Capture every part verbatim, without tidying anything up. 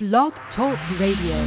Blog Talk Radio.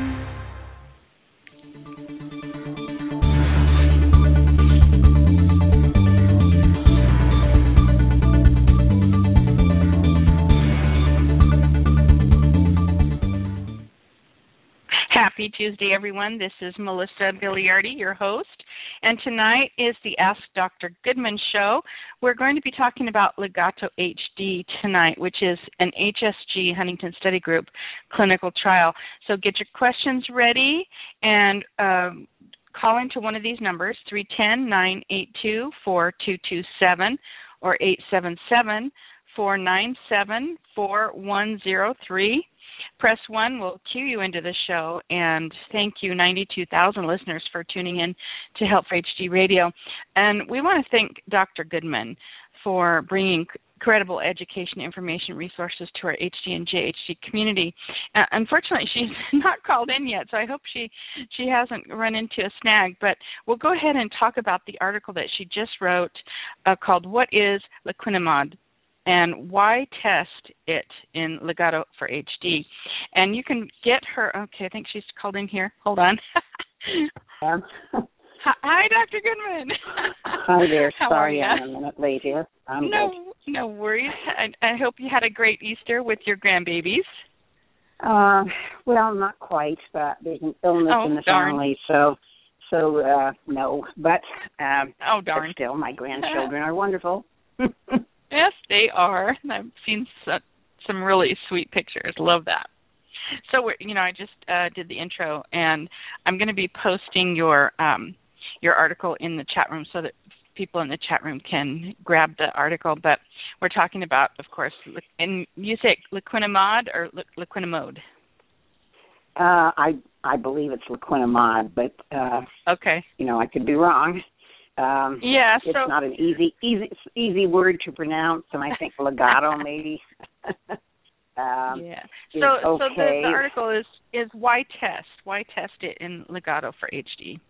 Happy Tuesday, everyone. This is Melissa Biliardi, your host, and tonight is the Ask Doctor Goodman show. We're going to be talking about Legato H D tonight, which is an H S G, Huntington Study Group, clinical trial. So get your questions ready and um, call into one of these numbers, three one zero, nine eight two, four two two seven or eight seven seven, four nine seven, four one zero three. Press one will cue you into the show, and thank you, ninety-two thousand listeners, for tuning in to Help for H D Radio. And we want to thank Doctor Goodman for bringing credible education, information, resources to our H D and J H D community. Uh, unfortunately, she's not called in yet, so I hope she, she hasn't run into a snag. But we'll go ahead and talk about the article that she just wrote uh, called What is Lecanemab? And why test it in Legato for H D? And you can get her, okay, I think she's called in here. Hold on. Um, Hi, Doctor Goodman. Hi there. How Sorry are I'm a minute late here. I'm no, good. no worries. I, I hope you had a great Easter with your grandbabies. Uh, well, not quite, but there's an illness Oh, in the darn. family, so so uh, no. But, um, Oh, darn. but still, my grandchildren are wonderful. Yes, they are. I've seen some, some really sweet pictures. Love that. So, we're, you know, I just uh, did the intro, and I'm going to be posting your um, your article in the chat room so that people in the chat room can grab the article. But we're talking about, of course, and you say Lecanemab or Lecanemab? Uh, I I believe it's Lecanemab, but uh, Okay. you know, I could be wrong. Um, Yeah. it's So not an easy easy easy word to pronounce, and I think legato maybe. um, yeah. is So so the, okay. the article is is why test? Why test it in Legato for H D?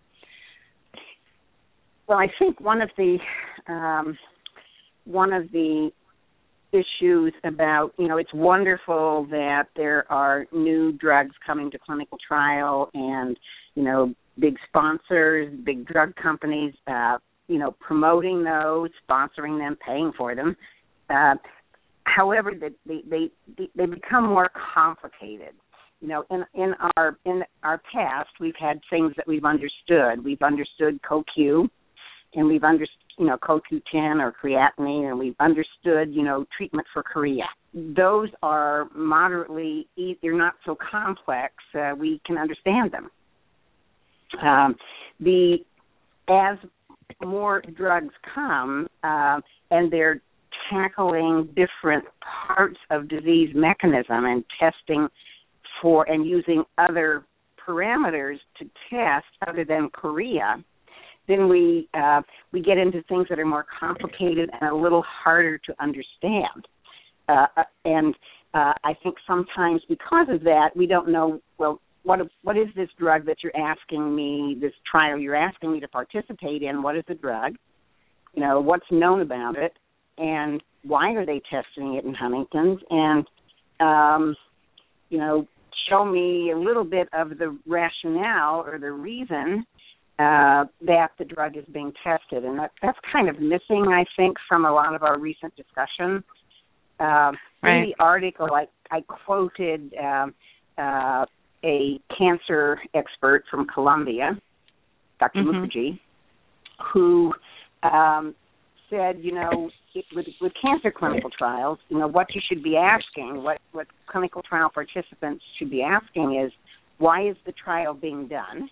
Well, I think one of the um, one of the issues about, you know, it's wonderful that there are new drugs coming to clinical trial, and you know, big sponsors, big drug companies, uh, you know, promoting those, sponsoring them, paying for them. Uh, however, they, they they they become more complicated. You know, in in our in our past, we've had things that we've understood. We've understood C O Q, and we've understood, you know, C O Q ten or creatinine, and we've understood, you know, treatment for chorea. Those are moderately, they're not so complex. Uh, we can understand them. Um, the as more drugs come uh, and they're tackling different parts of disease mechanism and testing for and using other parameters to test other than chorea, then we uh, we get into things that are more complicated and a little harder to understand. Uh, and uh, I think sometimes because of that, we don't know, well, What what is this drug that you're asking me, this trial you're asking me to participate in? What is the drug? You know, what's known about it, and why are they testing it in Huntington's? And, um, you know, show me a little bit of the rationale or the reason uh, that the drug is being tested. And that, that's kind of missing, I think, from a lot of our recent discussion. Uh, Right. In the article, I, I quoted um, uh, a cancer expert from Columbia, Doctor Mm-hmm. Mukherjee, who um, said, you know, with, with cancer clinical trials, you know, what you should be asking, what, what clinical trial participants should be asking is, why is the trial being done?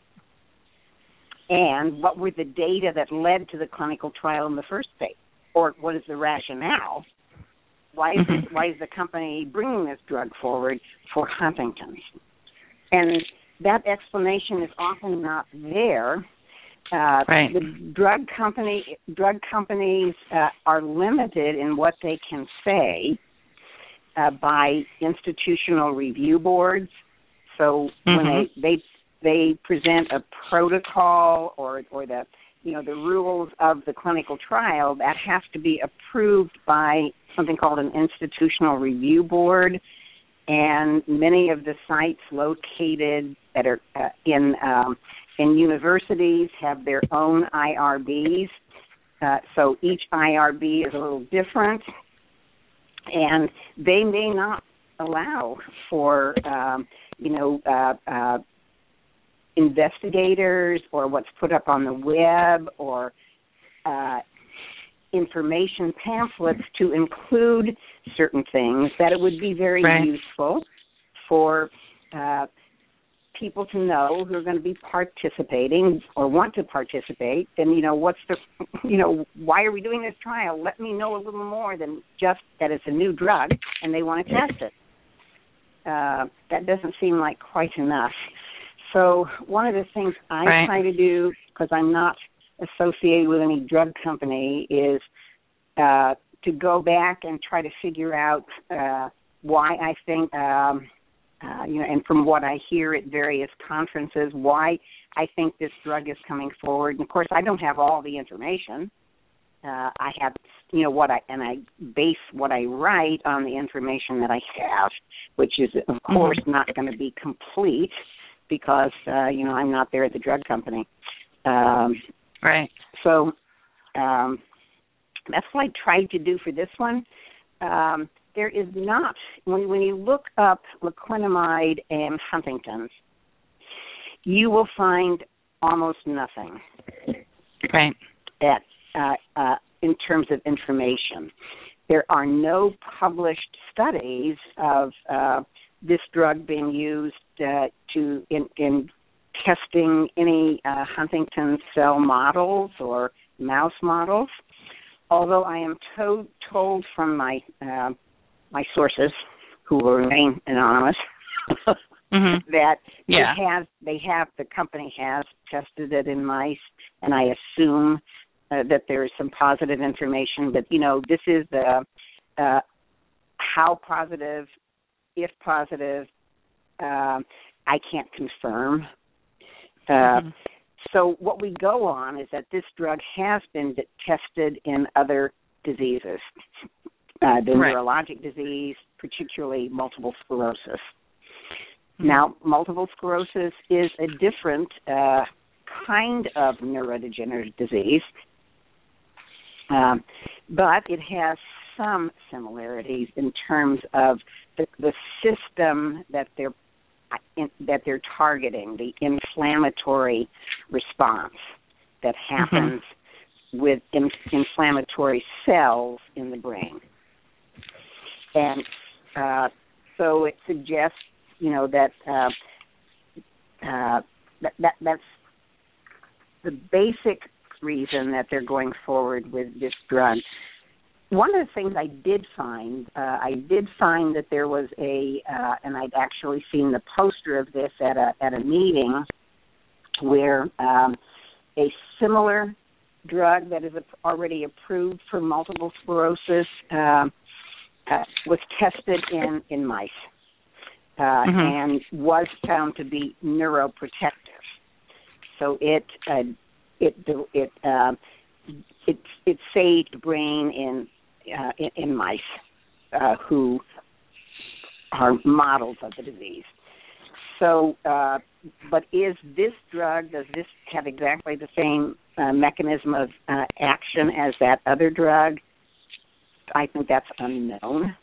And what were the data that led to the clinical trial in the first place? Or what is the rationale? Why is, Mm-hmm. it, why is the company bringing this drug forward for Huntington's? And that explanation is often not there. Uh, Right. The drug company, drug companies uh, are limited in what they can say uh, by institutional review boards. So Mm-hmm. when they, they they present a protocol or or the you know the rules of the clinical trial, that has to be approved by something called an institutional review board. and many of the sites located that are uh, in um, in universities have their own I R Bs. Uh, so each I R B is a little different, and they may not allow for um, you know uh, uh, investigators or what's put up on the web or uh, information pamphlets to include certain things that it would be very right. useful for uh, people to know who are going to be participating or want to participate. And, you know, what's the, you know, why are we doing this trial? Let me know a little more than just that it's a new drug and they want to test it. Uh, that doesn't seem like quite enough. So one of the things I right. try to do, because I'm not associated with any drug company, is uh, to go back and try to figure out uh, why I think, um, uh, you know, and from what I hear at various conferences, why I think this drug is coming forward. And of course, I don't have all the information. Uh, I have, you know, what I, and I base what I write on the information that I have, which is, of course, mm-hmm. not going to be complete because, uh, you know, I'm not there at the drug company. Um, right. So um, that's what I tried to do for this one. Um, there is not, when, when you look up laquinimide and Huntington's, you will find almost nothing. Right. At, uh, uh, in terms of information. There are no published studies of uh, this drug being used uh, to in, in testing any uh, Huntington cell models or mouse models. Although I am to- told from my uh, my sources, who will remain anonymous, mm-hmm. that yeah. it has they have the company has tested it in mice, and I assume uh, that there is some positive information. But you know, this is the uh, how positive, if positive, uh, I can't confirm. Uh, mm-hmm. So what we go on is that this drug has been tested in other diseases, uh, the right. neurologic disease, particularly multiple sclerosis. Mm-hmm. Now, multiple sclerosis is a different uh, kind of neurodegenerative disease, um, but it has some similarities in terms of the, the system that they're In, that they're targeting, the inflammatory response that happens mm-hmm. with in, inflammatory cells in the brain. And uh, so it suggests, you know, that, uh, uh, that, that that's the basic reason that they're going forward with this drug. One of the things I did find, uh, I did find that there was a, uh, and I'd actually seen the poster of this at a at a meeting where um, a similar drug that is already approved for multiple sclerosis uh, uh, was tested in, in mice uh, mm-hmm. and was found to be neuroprotective. So it uh, it it uh, it it saved brain in. Uh, in, in mice uh, who are models of the disease. So, uh, but is this drug, does this have exactly the same uh, mechanism of uh, action as that other drug? I think that's unknown.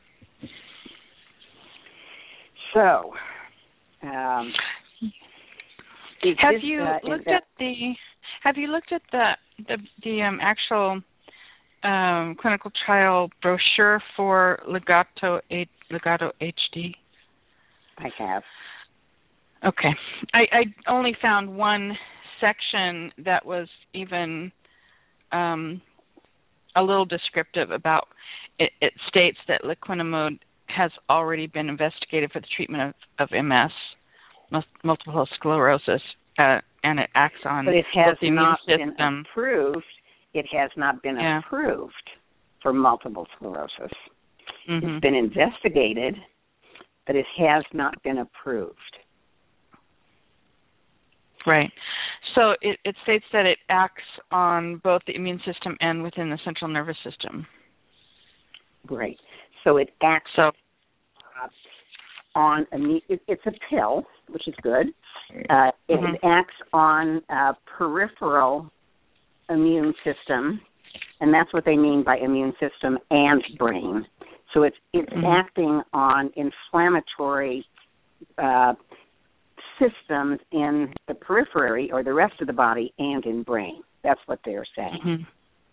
So, um, have this, you uh, looked that, at the? Have you looked at the the, the um, actual Um, clinical trial brochure for Legato Legato H D? I have. Okay. I, I only found one section that was even um, a little descriptive about it. It states that laquinimode has already been investigated for the treatment of, of M S, multiple sclerosis, uh, and it acts on but it has the immune not system. Been approved. It has not been yeah. approved for multiple sclerosis. Mm-hmm. It's been investigated, but it has not been approved. Right. So it, it states that it acts on both the immune system and within the central nervous system. Great. So it acts. So, uh, on immune. It, it's a pill, which is good. Uh, it mm-hmm. acts on uh, peripheral immune system, and that's what they mean by immune system and brain. So it's it's mm-hmm. acting on inflammatory uh, systems in the periphery or the rest of the body and in brain. That's what they're saying. Mm-hmm.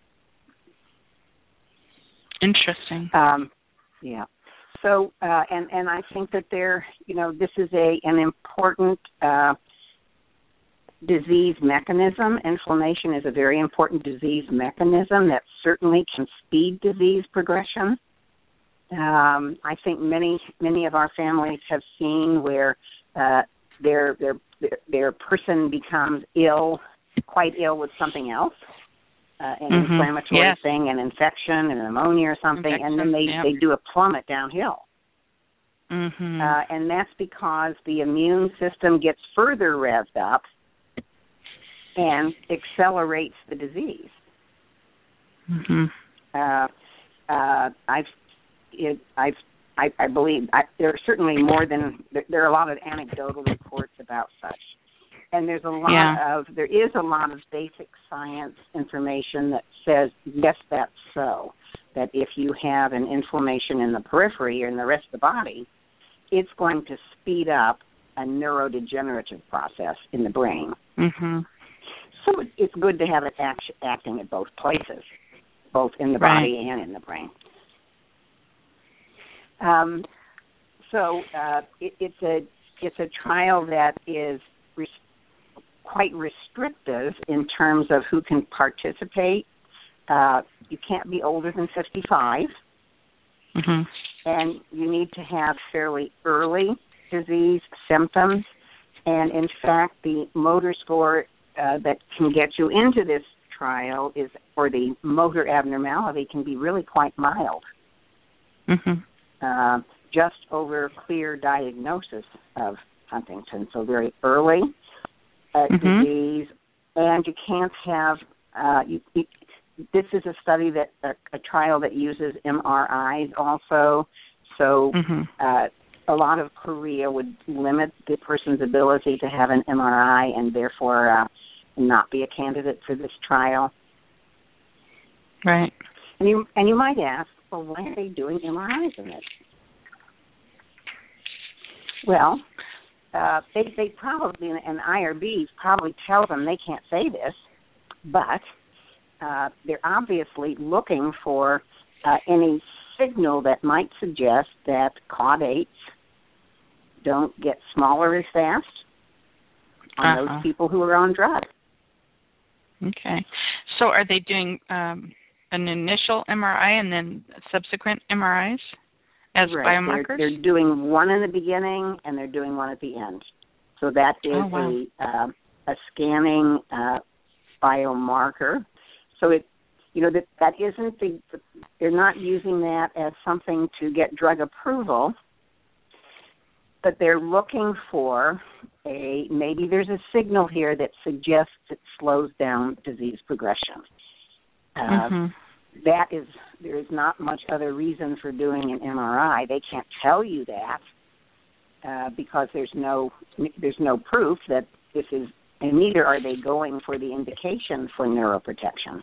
Interesting. Um, yeah. So, uh, and and I think that they're, you know, this is a an important uh, disease mechanism. Inflammation is a very important disease mechanism that certainly can speed disease progression. Um, I think many many of our families have seen where uh, their their their person becomes ill, quite ill with something else. Uh, an mm-hmm. inflammatory yes. thing, an infection, an pneumonia or something, infection, and then they, yep. they do a plummet downhill. Mm-hmm. Uh, and that's because the immune system gets further revved up and accelerates the disease. Mm-hmm. Uh, uh, I've, it, I've, I, I believe I, there are certainly more than there, there are a lot of anecdotal reports about such. And there's a lot yeah. of, there is a lot of basic science information that says, yes, that's so, that if you have an inflammation in the periphery or in the rest of the body, it's going to speed up a neurodegenerative process in the brain. Mm-hmm. So it's good to have it act, acting at both places, both in the right. body and in the brain. Um, so uh, it, it's a it's a trial that is res- quite restrictive in terms of who can participate. Uh, you can't be older than fifty-five, mm-hmm. and you need to have fairly early disease symptoms. And in fact, the motor score uh, that can get you into this trial is, or the motor abnormality can be really quite mild. Mm-hmm. Uh, just over clear diagnosis of Huntington, so very early uh, mm-hmm. disease, and you can't have. Uh, you, you, this is a study that a, a trial that uses M R Is also, so mm-hmm. uh, a lot of chorea would limit the person's ability to have an M R I and therefore uh, not be a candidate for this trial. Right. And you and you might ask, well, why are they doing M R Is in it? Well, uh, they they probably, and I R Bs probably tell them they can't say this, but uh, they're obviously looking for uh, any signal that might suggest that caudates don't get smaller as fast on uh-huh. those people who are on drugs. Okay. So are they doing um, an initial M R I and then subsequent M R Is as right. biomarkers? They're, they're doing one in the beginning and they're doing one at the end. So that is oh, wow. a uh, a scanning uh, biomarker. So it, you know, that that isn't the, they're not using that as something to get drug approval, but they're looking for a, maybe there's a signal here that suggests it slows down disease progression. Uh, mm-hmm. That is, there is not much other reason for doing an M R I. They can't tell you that uh, because there's no there's no proof that this is, and neither are they going for the indication for neuroprotection.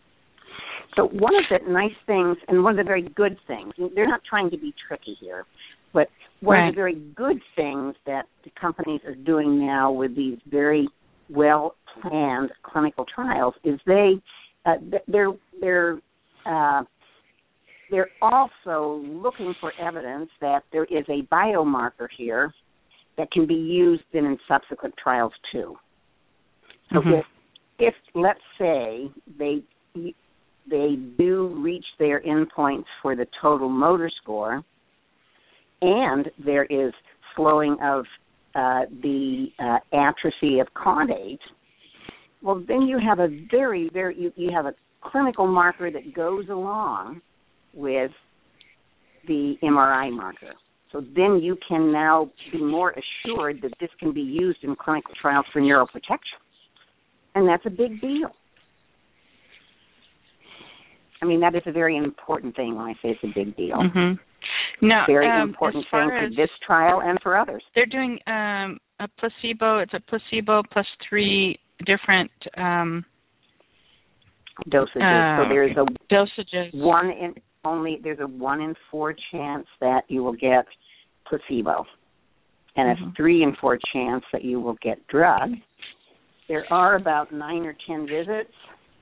So one of the nice things, and one of the very good things, they're not trying to be tricky here, but one right. of the very good things that the companies are doing now with these very well-planned clinical trials is they uh, they're they're uh, they're also looking for evidence that there is a biomarker here that can be used in, in subsequent trials too. So mm-hmm. if, if let's say they they do reach their endpoints for the total motor score, and there is slowing of uh, the uh, atrophy of caudate, well, then you have a very, very, you, you have a clinical marker that goes along with the M R I marker. So then you can now be more assured that this can be used in clinical trials for neuroprotection. And that's a big deal. I mean, that is a very important thing when I say it's a big deal. Mm-hmm. Now, Very um, important as thing far for as this trial and for others. They're doing um, a placebo. It's a placebo plus three different um, dosages. Uh, so there's a dosages. one in only there's a one in four chance that you will get placebo, and Mm-hmm. a three in four chance that you will get drug. There are about nine or ten visits.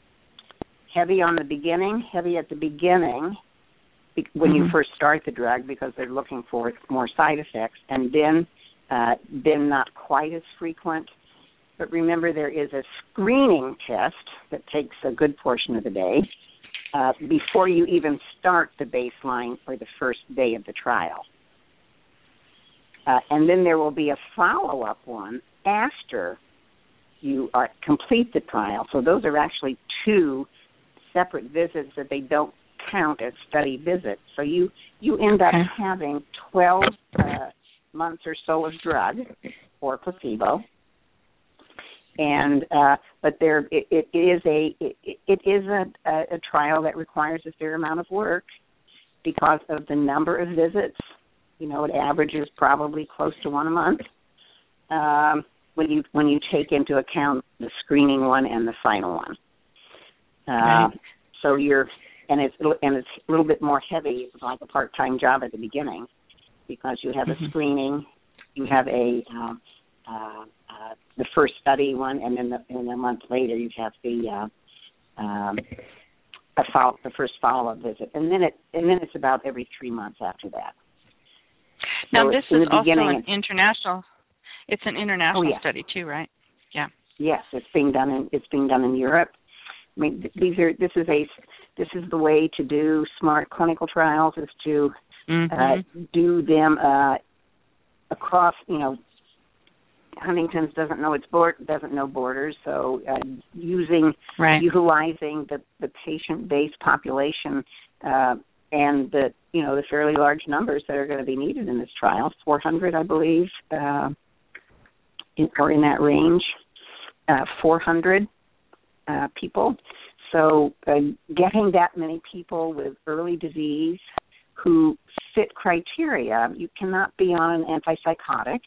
Heavy on the beginning, heavy at the beginning when Mm-hmm. you first start the drug because they're looking for more side effects, and then uh, then not quite as frequent. But remember, there is a screening test that takes a good portion of the day uh, before you even start the baseline or the first day of the trial. Uh, and then there will be a follow-up one after you are, complete the trial. So those are actually two separate visits that they don't count as study visits. So you, you end up okay. having twelve uh, months or so of drug or placebo. And uh, but there it, it is a it, it is a, a, a trial that requires a fair amount of work because of the number of visits. You know, it averages probably close to one a month um, when you when you take into account the screening one and the final one. Uh, right. So you're and it's and it's a little bit more heavy. It's like a part-time job at the beginning because you have mm-hmm. a screening, you have a um, uh, uh, the first study one, and then the, and a month later you have the uh, um, a follow, the first follow-up visit, and then it and then it's about every three months after that. Now so this is also an it's, international. It's an international oh, yeah. study too, right? Yeah. Yes, it's being done in it's being done in Europe. I mean, these are this is a this is the way to do smart clinical trials is to mm-hmm. uh, do them uh, across. You know, Huntington's doesn't know its board doesn't know borders, so uh, using right. utilizing the, the patient-based population uh, and the you know the fairly large numbers that are going to be needed in this trial, four hundred, I believe, uh, in, or in that range, uh, four hundred. Uh, people. So uh, getting that many people with early disease who fit criteria, you cannot be on an antipsychotic.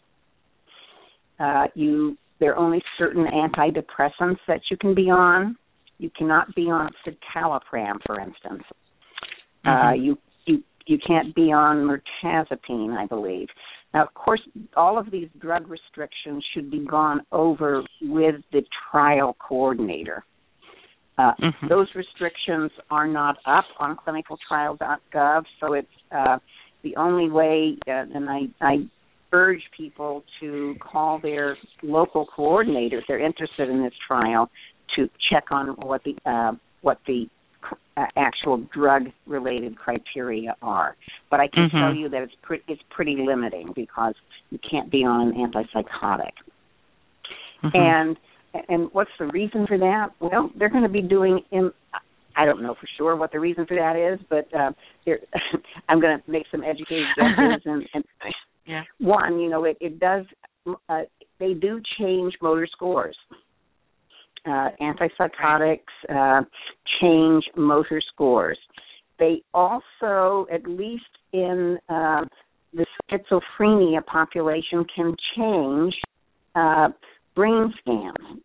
Uh, you there are only certain antidepressants that you can be on. You cannot be on citalopram, for instance. Mm-hmm. Uh, you you you can't be on mirtazapine, I believe. Now, of course, all of these drug restrictions should be gone over with the trial coordinator. Uh, mm-hmm. Those restrictions are not up on clinical trial dot gov, so it's uh, the only way, uh, and I, I urge people to call their local coordinator if they're interested in this trial to check on what the uh, what the uh, actual drug-related criteria are. But I can mm-hmm. tell you that it's, pre- it's pretty limiting because you can't be on an antipsychotic. Mm-hmm. And And what's the reason for that? Well, they're going to be doing, in, I don't know for sure what the reason for that is, but uh, I'm going to make some educated guesses. and, and yeah. One, you know, it, it does, uh, they do change motor scores. Uh, antipsychotics uh, change motor scores. They also, at least in uh, the schizophrenia population, can change uh, brain scans.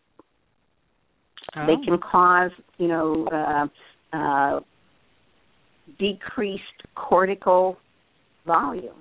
Oh. They can cause, you know, uh, uh, decreased cortical volumes.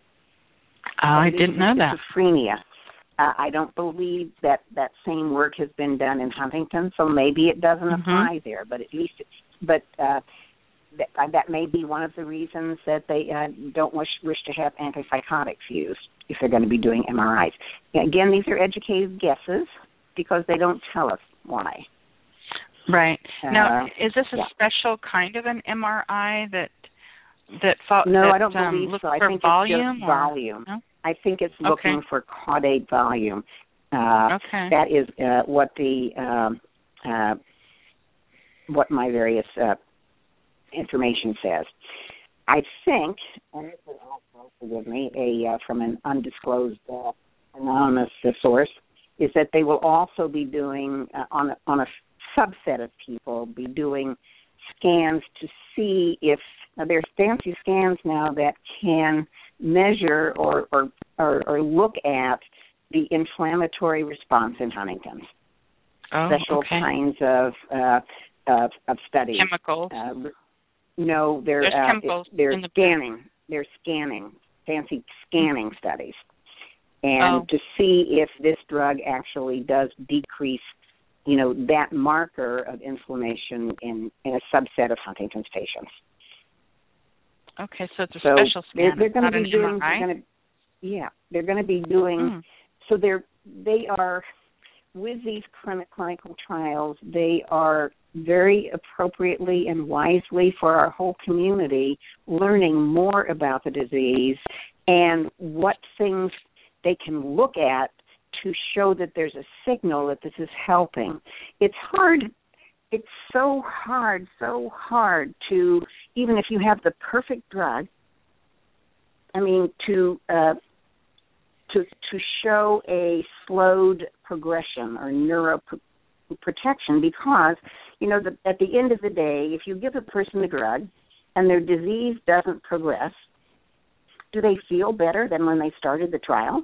Oh, I didn't know that. Schizophrenia. Uh, I don't believe that that same work has been done in Huntington, so maybe it doesn't mm-hmm. apply there. But at least, it's, but uh, that, uh, that may be one of the reasons that they uh, don't wish wish to have antipsychotics used if they're going to be doing M R Is. Again, these are educated guesses because they don't tell us why. Right. Uh, now, is this a yeah. special kind of an M R I that that fo- No, that, I don't um, believe looks so. I for think volume it's just or? volume. No? I think it's looking okay. for caudate volume. Uh, okay. That is uh, what the um, uh, what my various uh, information says. I think, and this is also, forgive me, a uh, from an undisclosed uh, anonymous source, is that they will also be doing uh, on a, on a subset of people be doing scans to see if Now, there's fancy scans now that can measure or, or, or, or look at the inflammatory response in Huntington's. Oh, Special okay. kinds of, uh, of of studies. Chemicals. Uh, no, they're There's uh, chemicals they're in the scanning. They're scanning, fancy scanning studies, and oh. to see if this drug actually does decrease, you know, that marker of inflammation in, in a subset of Huntington's patients. Okay, so it's a so special scan. They're, they're not going to be an doing. M R I? They're gonna, yeah, they're going to be doing. Mm. So they're they are with these clinical trials. They are very appropriately and wisely for our whole community learning more about the disease and what things they can look at to show that there's a signal that this is helping. It's hard. It's so hard, so hard to, even if you have the perfect drug, I mean, to uh, to to show a slowed progression or neuroprotection because, you know, the, at the end of the day, if you give a person a drug and their disease doesn't progress, do they feel better than when they started the trial?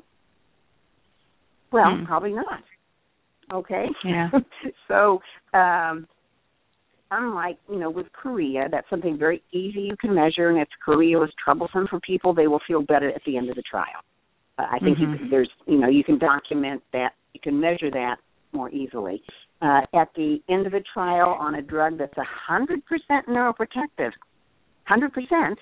Well, mm. probably not. Okay? Yeah. so, um, unlike, you know, with chorea, that's something very easy you can measure, and if chorea was troublesome for people, they will feel better at the end of the trial. Uh, I think mm-hmm. you can, there's, you know, you can document that, you can measure that more easily. Uh, at the end of a trial on a drug that's one hundred percent neuroprotective, one hundred percent,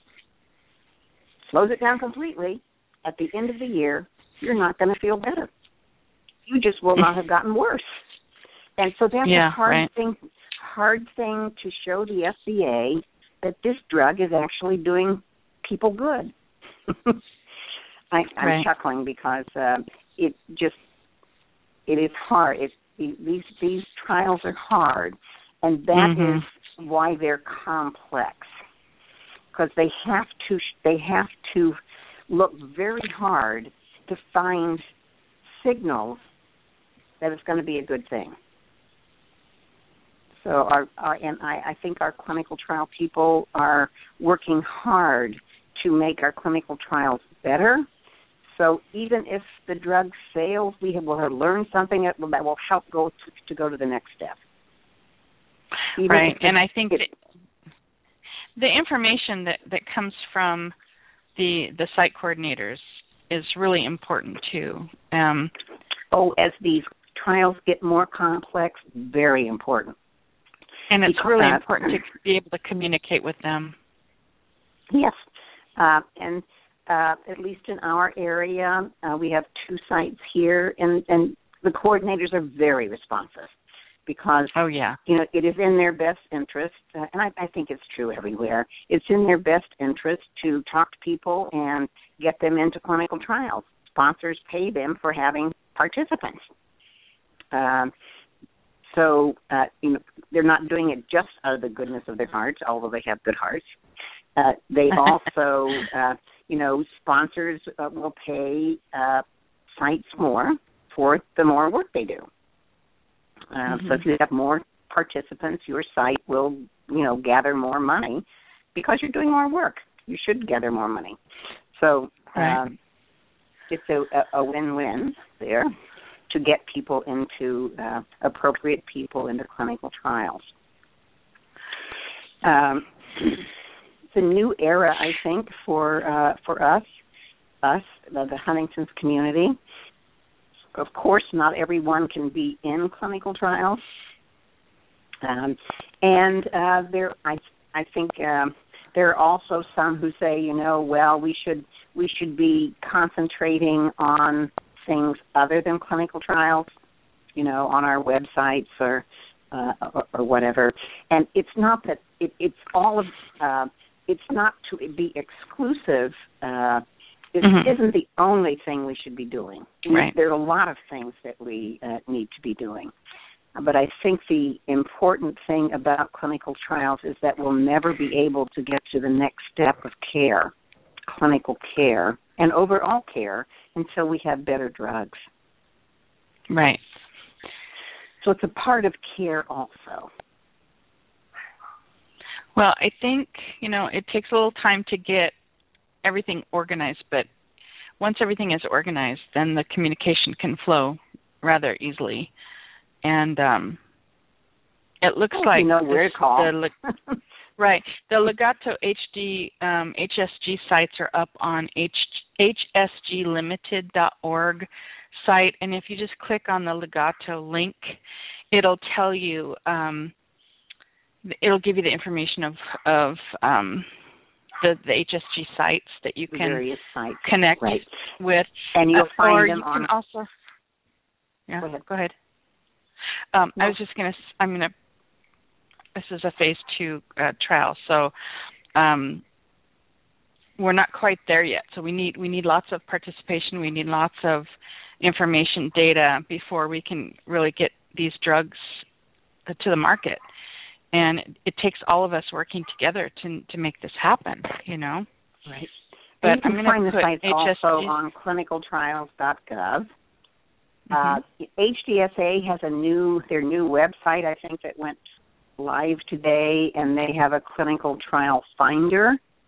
slows it down completely, at the end of the year, you're not going to feel better. You just will not have gotten worse. And so that's yeah, a hard right. thing, hard thing to show the F D A that this drug is actually doing people good. I, I'm right. chuckling because uh, it just it is hard. It, these these trials are hard, and that mm-hmm. is why they're complex. Because they have to they have to look very hard to find signals that it's going to be a good thing. So our, our and I, I think our clinical trial people are working hard to make our clinical trials better. So even if the drug fails, we will have learned something that will, that will help go to, to go to the next step. Even right, it, and I think it, that the information that, that comes from the the site coordinators is really important too. Um, oh, as these trials get more complex, very important. And it's because, really uh, important to be able to communicate with them. Yes, uh, and uh, at least in our area, uh, we have two sites here, and, and the coordinators are very responsive because, oh yeah, you know, it is in their best interest, uh, and I, I think it's true everywhere. It's in their best interest to talk to people and get them into clinical trials. Sponsors pay them for having participants. Um, so, uh, you know, they're not doing it just out of the goodness of their hearts, although they have good hearts. Uh, they also, uh, you know, sponsors uh, will pay uh, sites more for the more work they do. Uh, mm-hmm. So if you have more participants, your site will, you know, gather more money because you're doing more work. You should gather more money. So right. um, it's a, a win-win there to get people into, uh, appropriate people into clinical trials. Um, it's a new era, I think, for uh, for us, us, the, the Huntington's community. Of course, not everyone can be in clinical trials, um, and uh, there, I, I think um, there are also some who say, you know, well, we should we should be concentrating on things other than clinical trials, you know, on our websites or uh, or, or whatever. And it's not that it, it's all of uh, it's not to be exclusive. Uh, it mm-hmm. isn't the only thing we should be doing. Right. There are a lot of things that we uh, need to be doing. But I think the important thing about clinical trials is that we'll never be able to get to the next step of care, clinical care, and overall care until we have better drugs. Right. So it's a part of care also. Well, I think, you know, it takes a little time to get everything organized, but once everything is organized, then the communication can flow rather easily. And um, it looks well, like you know where to call. The, right. The Legato H D um, H S G sites are up on H, H S G limited dot org site, and if you just click on the Legato link, it'll tell you, um, it'll give you the information of of um, the, the H S G sites that you can various sites. connect right. with, and you'll uh, find or them you on. can also. Yeah. Go ahead. Go ahead. Um, no. I was just gonna. I'm gonna. This is a phase two uh, trial, so um, we're not quite there yet. So we need we need lots of participation. We need lots of information, data before we can really get these drugs to the market. And it, it takes all of us working together to to make this happen. You know. Right. But and you can I'm find the put sites H S G also on clinical trials dot gov. Mm-hmm. Uh, H D S A has a new their new website, I think, that went live today, and they have a clinical trial finder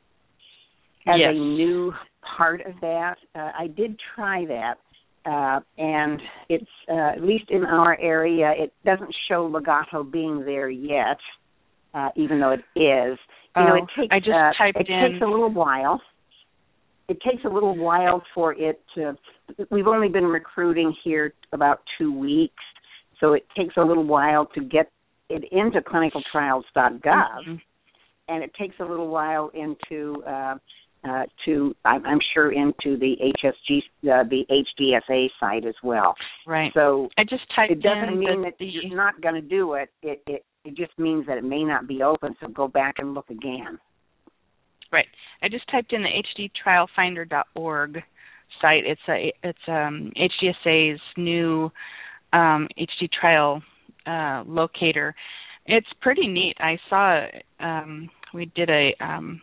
as yes. a new part of that. Uh, I did try that, uh, and it's uh, at least in our area, it doesn't show Legato being there yet, uh, even though it is. You oh, know, it takes I just uh, typed it in. takes a little while. It takes a little while for it to. We've only been recruiting here about two weeks, so it takes a little while to get it into clinical trials dot gov, mm-hmm. and it takes a little while into uh, uh, to I'm, I'm sure into the H S G uh, the H D S A site as well. Right. So I just typed it doesn't in mean the, that the, you're not going to do it. It, it. it just means that it may not be open. So go back and look again. Right. I just typed in the H D trial finder dot org site. It's a it's um, H D S A's new um, H D trial uh, locator. It's pretty neat. I saw um, we did a um,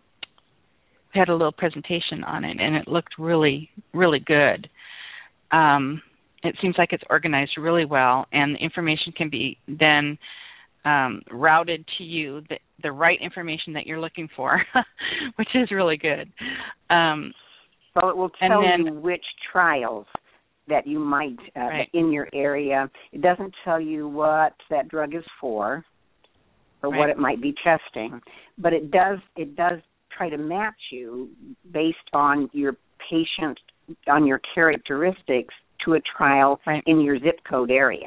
we had a little presentation on it, and it looked really really good. Um, it seems like it's organized really well, and the information can be then um, routed to you, the, the right information that you're looking for, which is really good. Um, well, it will tell then, you which trials that you might, uh, right. in your area. It doesn't tell you what that drug is for or right. what it might be testing, but it does it does try to match you based on your patient, on your characteristics to a trial right. in your zip code area.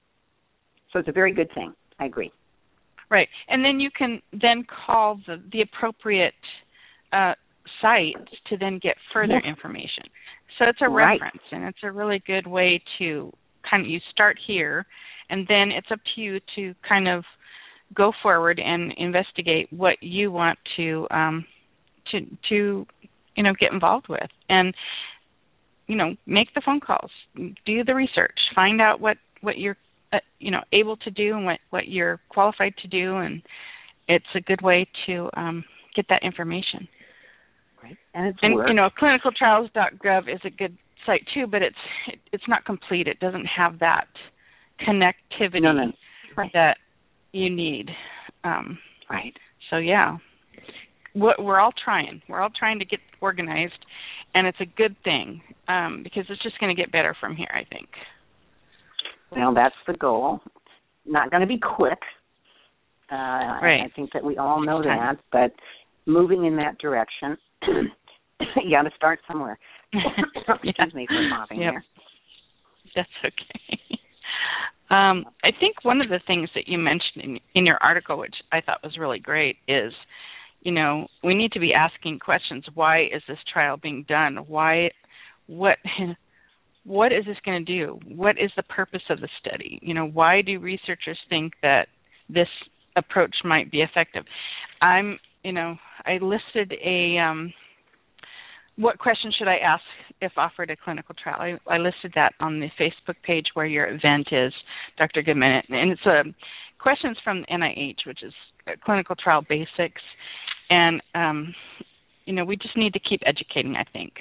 So it's a very good thing. I agree. Right. And then you can then call the, the appropriate uh, site to then get further yes. information. So it's a right. reference, and it's a really good way to kind of, you start here, and then it's up to you to kind of go forward and investigate what you want to um, to to you know get involved with, and you know make the phone calls, do the research, find out what what you're uh, you know able to do and what what you're qualified to do, and it's a good way to um, get that information. Right. And it's and work. you know clinical trials dot gov is a good site too, but it's it, it's not complete. It doesn't have that connectivity no, no. Right. that you need. Um, right. So yeah, we're all trying. We're all trying to get organized, and it's a good thing um, because it's just going to get better from here, I think. Well, that's the goal. Not going to be quick. Uh, right. I, I think that we all know that, but moving in that direction, you got to start somewhere. Excuse yeah. me for coughing yep. here. That's okay. Um, I think one of the things that you mentioned in, in your article, which I thought was really great, is, you know, we need to be asking questions. Why is this trial being done? Why, what, what is this going to do? What is the purpose of the study? You know, why do researchers think that this approach might be effective? I'm, you know, I listed a, um, what question should I ask if offered a clinical trial? I, I listed that on the Facebook page where your event is, Doctor Goodman, and it's a questions from the N I H, which is clinical trial basics, and um, you know we just need to keep educating, I think.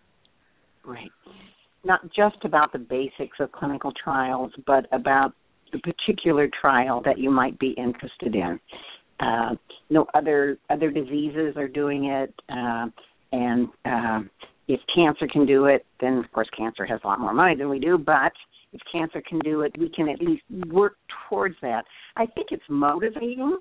Right. Not just about the basics of clinical trials, but about the particular trial that you might be interested in. uh, no other other diseases are doing it, uh, and uh, if cancer can do it, then of course cancer has a lot more money than we do. But if cancer can do it, we can at least work towards that. I think it's motivating.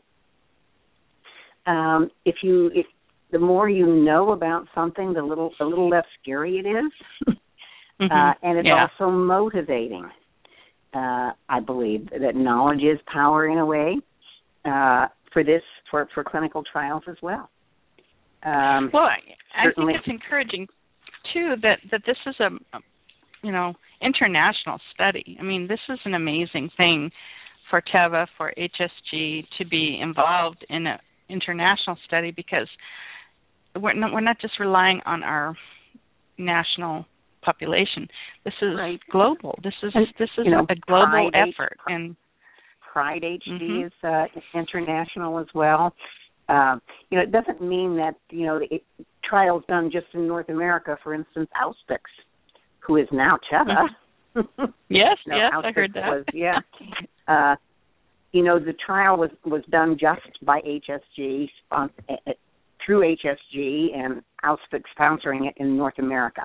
Um, if you, if the more you know about something, the little, the little less scary it is, mm-hmm. uh, and it's yeah. also motivating. Uh, I believe that knowledge is power in a way uh, for this, for, for clinical trials as well. Um, well, I, I think it's encouraging too that, that this is a, you know, international study. I mean, this is an amazing thing for Teva, for H S G to be involved in an international study, because we're not, we're not just relying on our national population. This is right. global. This is and, this is you know, a global Pride effort. H- and Pride H D mm-hmm. is uh, international as well. Uh, you know, it doesn't mean that, you know, it, trials done just in North America, for instance, Auspix, who is now Teva. Mm-hmm. yes, no, yes, Auspix I heard that. Was, yeah. uh, you know, the trial was, was done just by H S G, uh, through H S G, and Auspix sponsoring it in North America.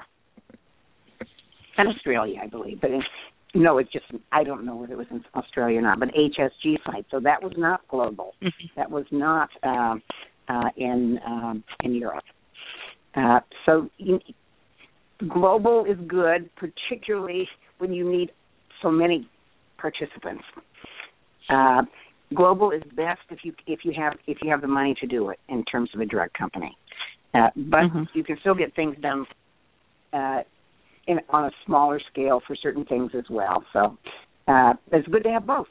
And Australia, I believe. But in, no, it's just, I don't know whether it was in Australia or not, but H S G site. So that was not global. Mm-hmm. That was not uh, uh, in um, in Europe. Uh, so you, global is good, particularly when you need so many participants. Uh, global is best if you if you have if you have the money to do it in terms of a drug company. Uh, but mm-hmm. you can still get things done uh, in, on a smaller scale for certain things as well. So uh, it's good to have both.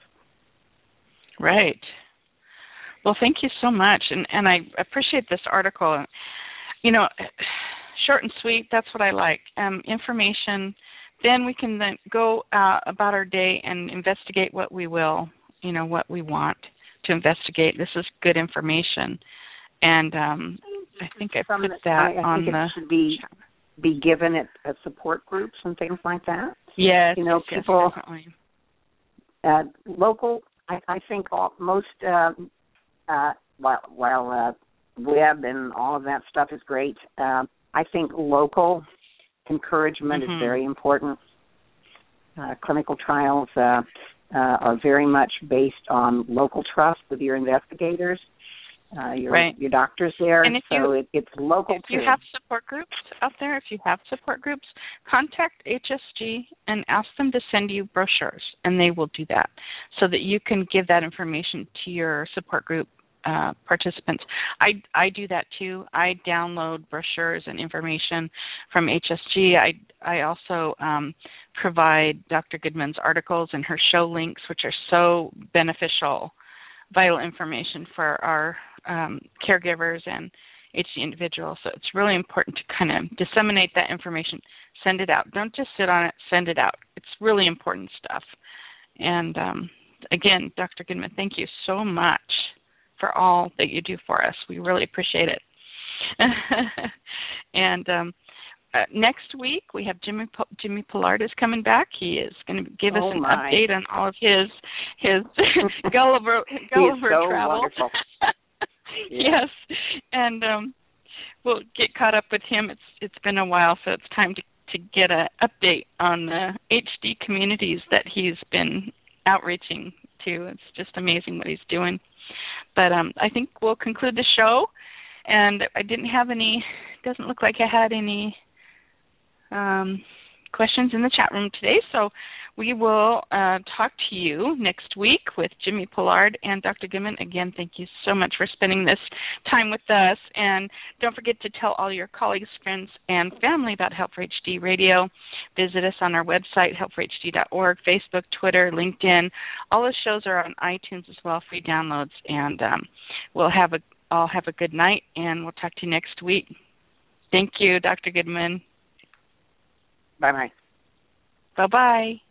Right. Well, thank you so much, and and I appreciate this article. You know, short and sweet. That's what I like. Um, information. Then we can then go uh, about our day and investigate what we will. You know, what we want to investigate. This is good information, and um, I think I put that I, I on think the. It should be be given at, at support groups and things like that. Yes, you know, yes, people definitely. Uh, local. I, I think all, most uh, uh, while while uh, web and all of that stuff is great. Uh, I think local encouragement mm-hmm. is very important. Uh, clinical trials. Uh, Uh, are very much based on local trust with your investigators, uh, your right. your doctors there. And if so you, it, it's local if too. you have support groups out there, if you have support groups, contact H S G and ask them to send you brochures, and they will do that so that you can give that information to your support group uh, participants. I, I do that too. I download brochures and information from H S G. I, I also um, provide Doctor Goodman's articles and her show links, which are so beneficial, vital information for our um, caregivers and H D individuals. So it's really important to kind of disseminate that information, send it out. Don't just sit on it, send it out. It's really important stuff. And um, again, Doctor Goodman, thank you so much for all that you do for us. We really appreciate it. and um, uh, next week we have Jimmy Jimmy Pollard is coming back. He is going to give us oh an my. update on all of his his Gulliver Gulliver so travel. Wonderful. yeah. Yes, and um, we'll get caught up with him. It's it's been a while, so it's time to to get an update on the H D communities that he's been outreaching to. It's just amazing what he's doing. But um, I think we'll conclude the show. And I didn't have any, doesn't look like I had any um, questions in the chat room today. So we will uh, talk to you next week with Jimmy Pollard and Doctor Goodman. Again, thank you so much for spending this time with us. And don't forget to tell all your colleagues, friends, and family about Help for H D Radio. Visit us on our website, help for H D dot org, Facebook, Twitter, LinkedIn. All the shows are on iTunes as well, free downloads. And um, we'll have a all have a good night, and we'll talk to you next week. Thank you, Doctor Goodman. Bye-bye. Bye-bye.